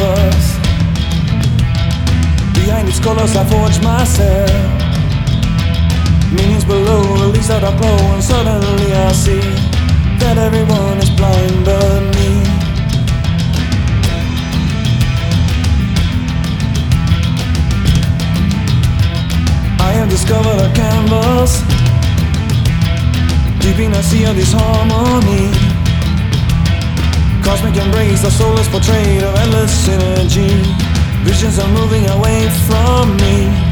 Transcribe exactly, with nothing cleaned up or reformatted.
canvas. Behind its colors I forge myself. Meanings below, release out a glow, and suddenly I see that everyone is blind but me. I have discovered a canvas deep in the sea of disharmony. Cosmic embrace, the soul is portrayed of endless synergy. Visions are moving away from me.